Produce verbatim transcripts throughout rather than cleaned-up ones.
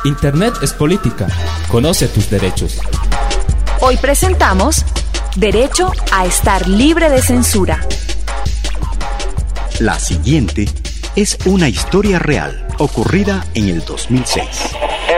Internet es política. Conoce tus derechos. Hoy presentamos Derecho a estar libre de censura. La siguiente es una historia real ocurrida en el dos mil seis.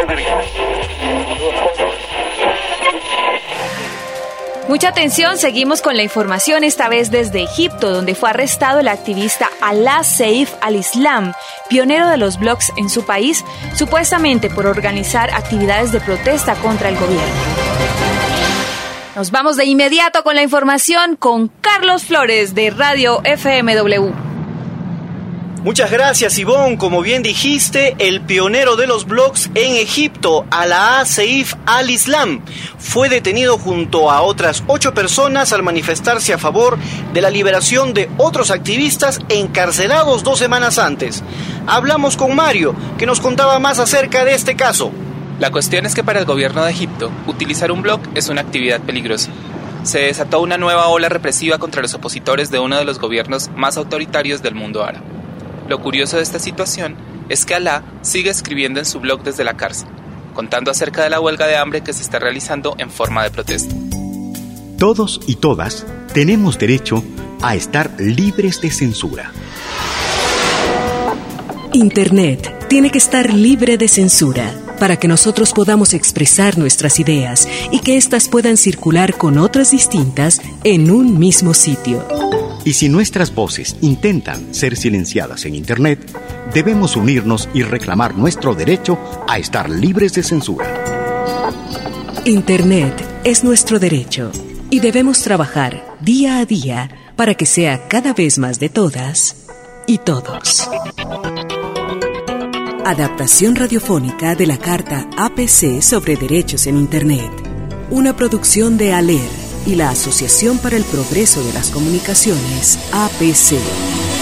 Mucha atención, seguimos con la información, esta vez desde Egipto, donde fue arrestado el activista Alaa Seif al-Islam, pionero de los blogs en su país, supuestamente por organizar actividades de protesta contra el gobierno. Nos vamos de inmediato con la información con Carlos Flores de Radio F M W. Muchas gracias, Ivonne. Como bien dijiste, el pionero de los blogs en Egipto, Alaa Seif al-Islam, fue detenido junto a otras ocho personas al manifestarse a favor de la liberación de otros activistas encarcelados dos semanas antes. Hablamos con Mario, que nos contaba más acerca de este caso. La cuestión es que para el gobierno de Egipto, utilizar un blog es una actividad peligrosa. Se desató una nueva ola represiva contra los opositores de uno de los gobiernos más autoritarios del mundo árabe. Lo curioso de esta situación es que Alaa sigue escribiendo en su blog desde la cárcel, contando acerca de la huelga de hambre que se está realizando en forma de protesta. Todos y todas tenemos derecho a estar libres de censura. Internet tiene que estar libre de censura para que nosotros podamos expresar nuestras ideas y que éstas puedan circular con otras distintas en un mismo sitio. Y si nuestras voces intentan ser silenciadas en Internet, debemos unirnos y reclamar nuestro derecho a estar libres de censura. Internet es nuestro derecho y debemos trabajar día a día para que sea cada vez más de todas y todos. Adaptación radiofónica de la Carta A P C sobre Derechos en Internet. Una producción de ALER y la Asociación para el Progreso de las Comunicaciones, A P C.